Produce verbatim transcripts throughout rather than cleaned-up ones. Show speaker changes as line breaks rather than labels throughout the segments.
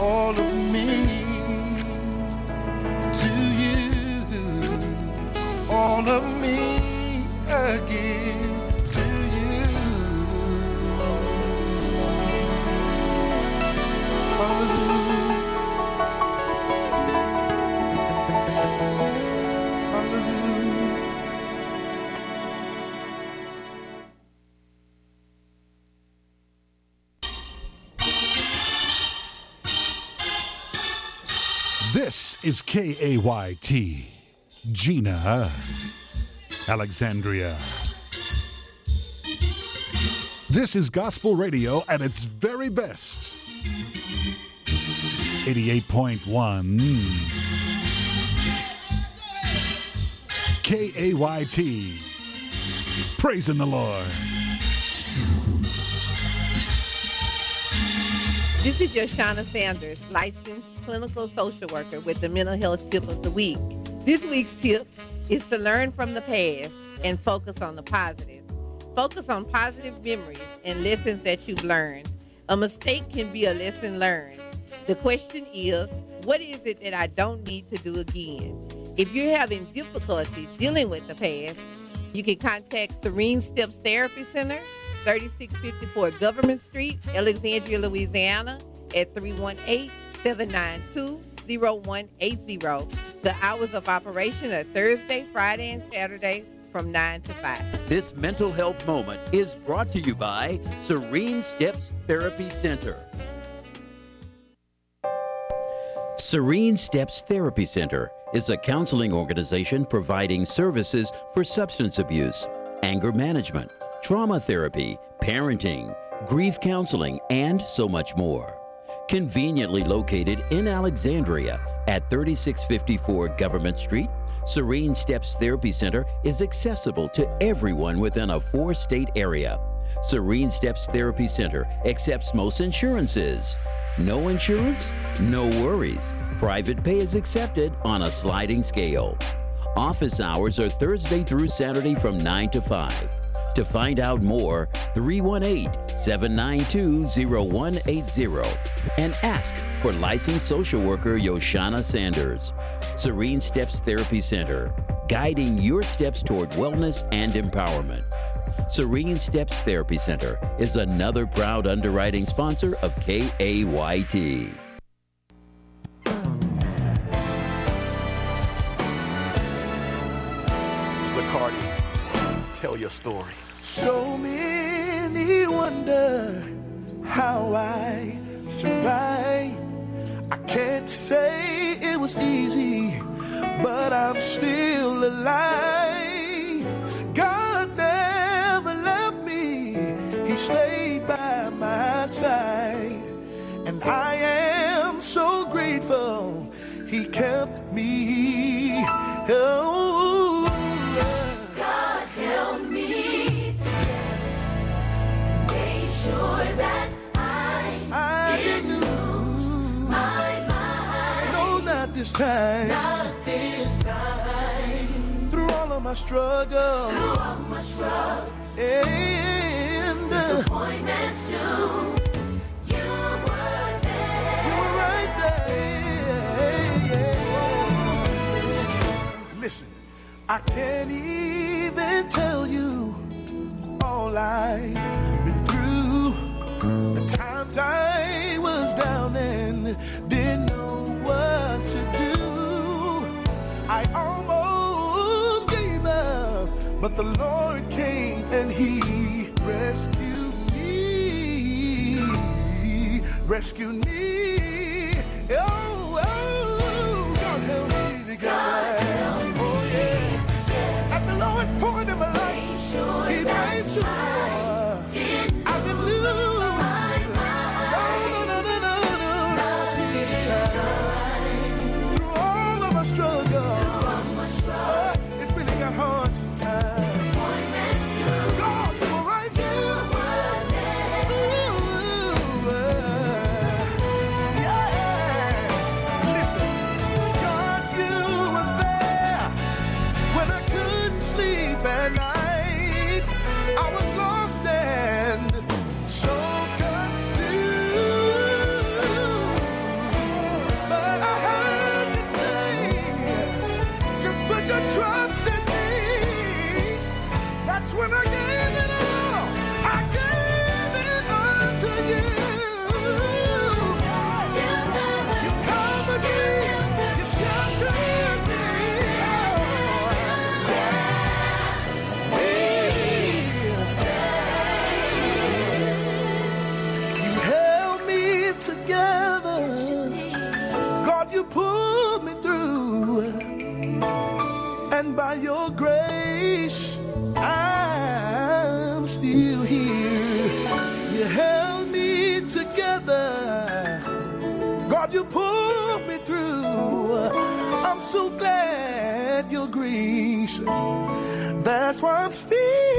all of me to you. All of me I give to you. Hallelujah. Hallelujah.
This is K A Y T, Gina, Alexandria. This is gospel radio at its very best. eighty-eight point one K A Y T, praising the Lord.
This is Yoshana Sanders, licensed clinical social worker with the Mental Health Tip of the Week. This week's tip is to learn from the past and focus on the positive. Focus on positive memories and lessons that you've learned. A mistake can be a lesson learned. The question is, what is it that I don't need to do again? If you're having difficulty dealing with the past, you can contact Serene Steps Therapy Center, thirty-six fifty-four Government Street, Alexandria, Louisiana, at three one eight, seven nine two, zero one eight zero. The hours of operation are Thursday, Friday, and Saturday from nine to five.
This mental health moment is brought to you by Serene Steps Therapy Center. Serene Steps Therapy Center is a counseling organization providing services for substance abuse, anger management, trauma therapy, parenting, grief counseling, and so much more. Conveniently located in Alexandria at thirty-six fifty-four Government Street, Serene Steps Therapy Center is accessible to everyone within a four-state area. Serene Steps Therapy Center accepts most insurances. No insurance? No worries. Private pay is accepted on a sliding scale. Office hours are Thursday through Saturday from nine to five. To find out more, three one eight, seven nine two, zero one eight zero and ask for licensed social worker Yoshana Sanders. Serene Steps Therapy Center, guiding your steps toward wellness and empowerment. Serene Steps Therapy Center is another proud underwriting sponsor of K A Y T.
Zacardi, tell your story.
So many wonder how I survived. I can't say it was easy, but I'm still alive. God never left me, He stayed by my side. And I am so grateful He kept me. Oh,
God held me together, made sure that I,
I
didn't lose my mind.
No, not this time.
Not this time.
Through all of my struggles,
Through all my struggles
and
disappointments too, you were there.
You were right there. Listen, I can't even tell you all I've been through. The times I was down and didn't know what to do. I almost gave up, but the Lord came and He rescued me. Rescued me. Oh, oh, God help me together. Oh, yeah. At the lowest point of my life, He made sure I've been blue. No, no, no, no, no, no, not this time. Through all of my struggles, uh, it really got hard sometimes. God, you were right there. Ooh, uh, together. God, you pulled me through. And by your grace, I'm still here. You held me together. God, you pulled me through. I'm so glad your grace. That's why I'm still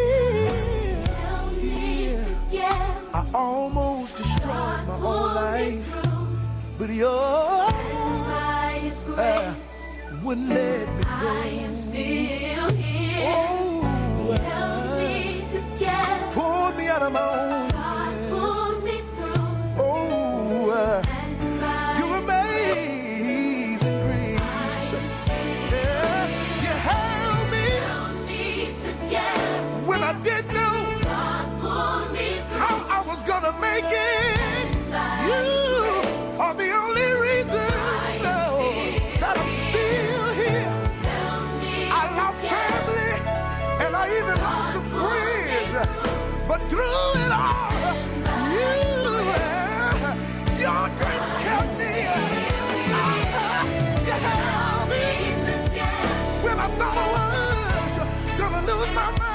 here. I almost destroyed my own life, but your uh, wouldn't let me go.
I am still here.
Oh,
He held me together.
pulled me out of my own.
God pulled me through.
Oh, uh,
And by
your amazing grace. Yeah, you held me
held me together.
when I didn't know
God pulled me through.
how I was gonna make it. You are the only reason no, that I'm still here. I lost family and I even lost some friends, but through it all, you, your grace kept me. You held me when I thought I was gonna lose my mind.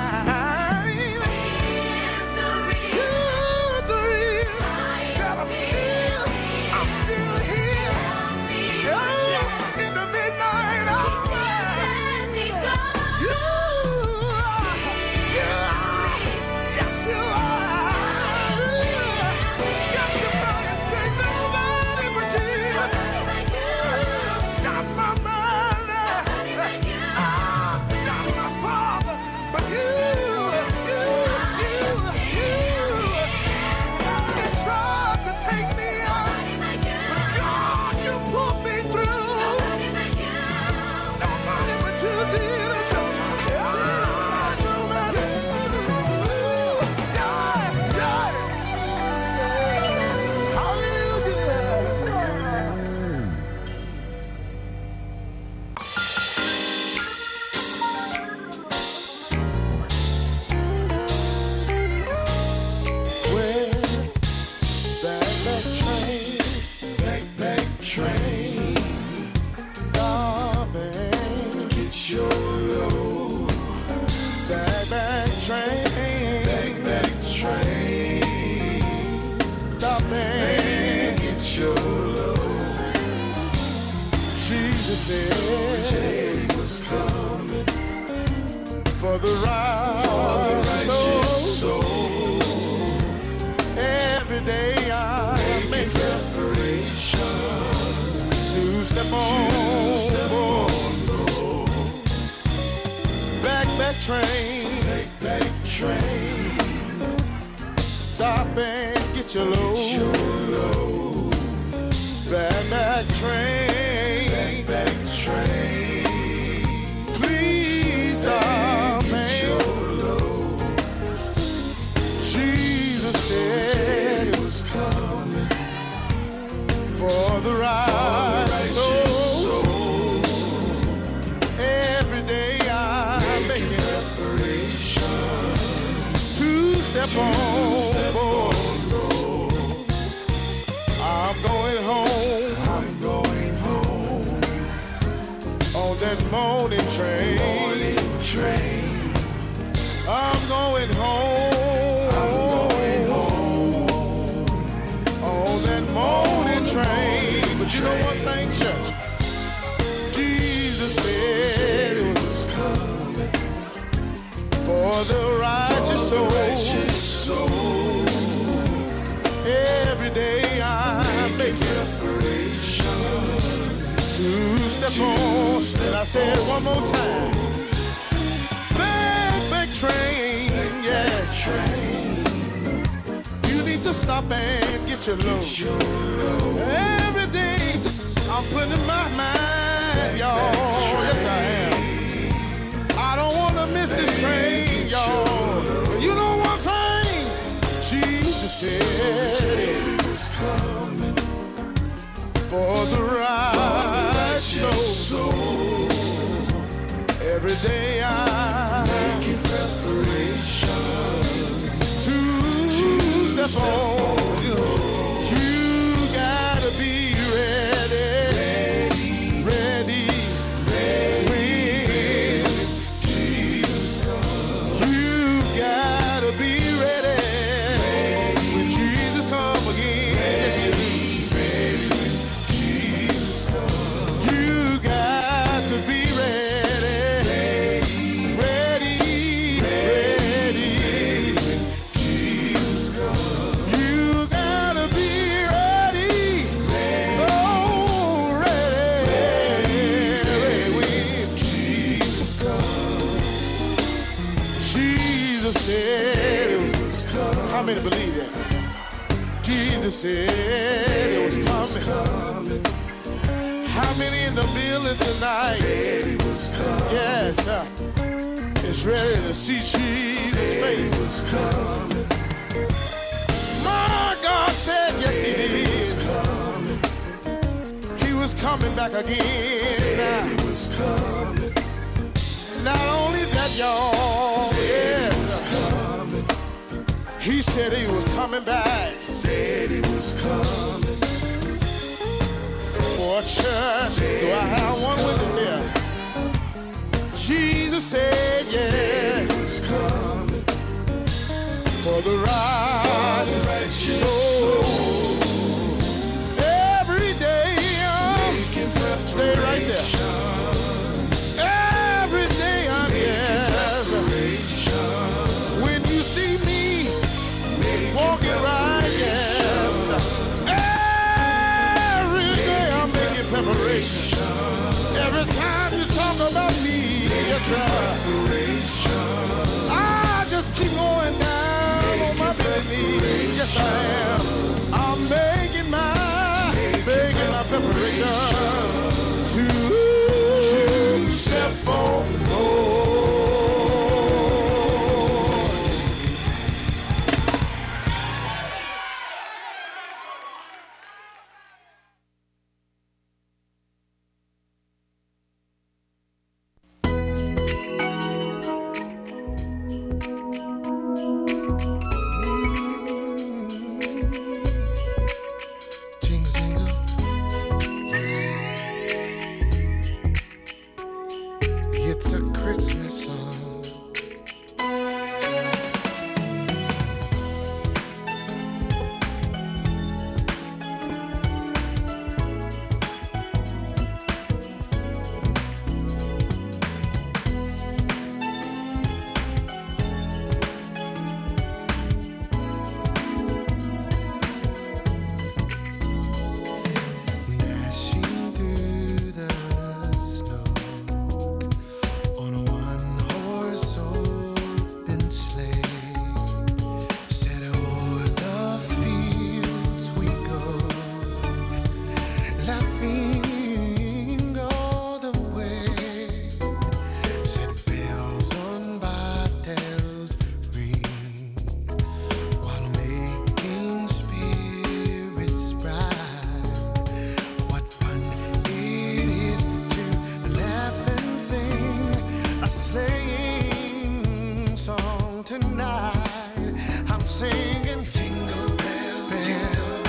You're the reason that I'm still, I'm still here. Oh, in the midnight hour. You are, you are, yes you are. Justify and say nobody but Jesus. Not my mother, ah, not my father, but you, you, you, you. You tried to take me out, but God, you pulled me through. Nobody but you did it. Ah, nobody. Ooh, yeah, yeah. Hallelujah. Well, backpack train, backpack train, darling, get your load. Backpack train, backpack train, darling, get your load. Jesus said, Jesus was coming for the right, for the righteous soul. Every day I make preparation to step on, step on backpack train, backpack train. Stop and get your load. Backpack train, backpack train. Please stop and get your load. Jesus said it was coming for the right soul. Every day I'm making preparation to step on board. I'm going home. I'm going home on that morning train. Morning train. I'm going home. I'm going home on that morning train. But you know one thing, church? Jesus said it was coming for the righteous soul. Every day I make preparation to step on. And I said it one more time. Backpack train, yes. You need to stop and get your load. Every day I'm putting my mind, y'all. Yes, I am. I don't want to miss this train, y'all. But you know one thing? Jesus said it was coming for the right soul. Every day I'm making preparation to step on. You said it was coming. How many in the building tonight? Said he was coming. Yes, uh, it's ready to see Jesus' face. He was coming. My God said yes, he did. He was coming back again. Now. He was coming. Not only that, y'all. Yes. He said he was coming back. Said he was coming. For a church. Do I have one witness here? Jesus said, yeah. Said he was coming. For the righteous soul. Every day. Stay right there. Every day I'm here. When you see me walking right, yes. Every day I'm making preparation. Every time you talk about me, yes, sir. I just keep going down on my belly knee. Yes, I am.